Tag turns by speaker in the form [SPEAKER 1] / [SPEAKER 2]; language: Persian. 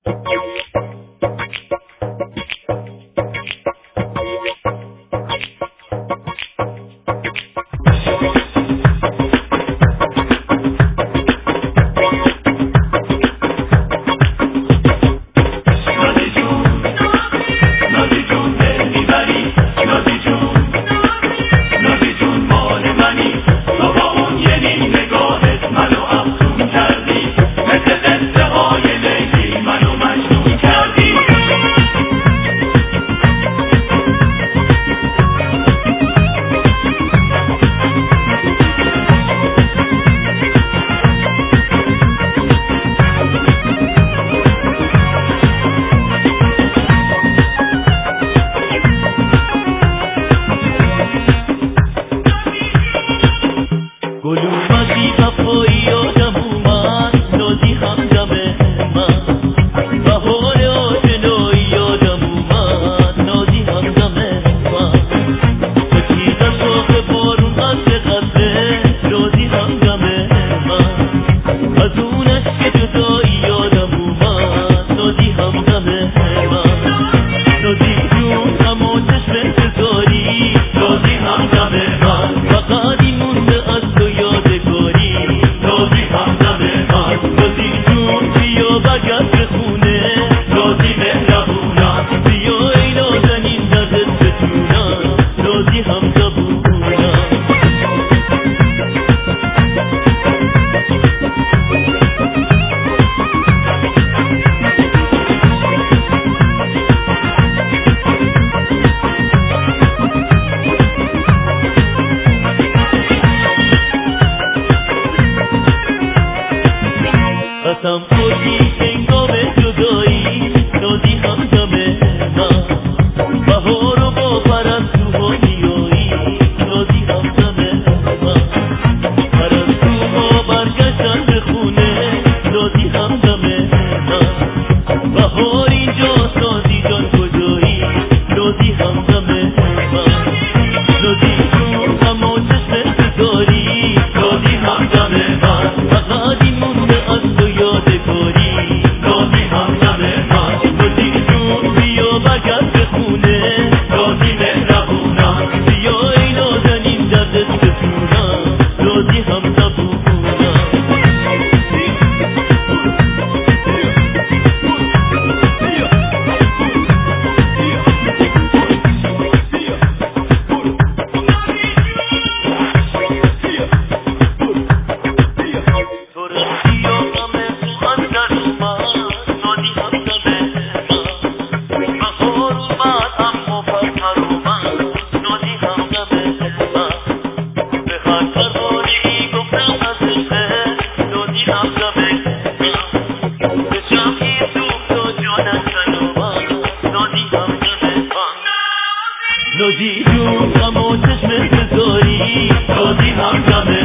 [SPEAKER 1] قسم خوردی هنگام جدایی دادی همدم من بهار و با پرستوها نیایی دادی همدم من پرستوها برگشتن به خونه دادی همدم من بهار اینجا سازی جان کجایی دادی همدم من دادی جون اما چشم ستاری دادی همدم من فقط این مونده از تو یادگاری دادی همدم من دادی جون بیا برگرد به خونه دادی مهربونم بیا ای نازنین دردت بتونم دادی همزبونم نادی جون اما چشم بذاری دادی همدم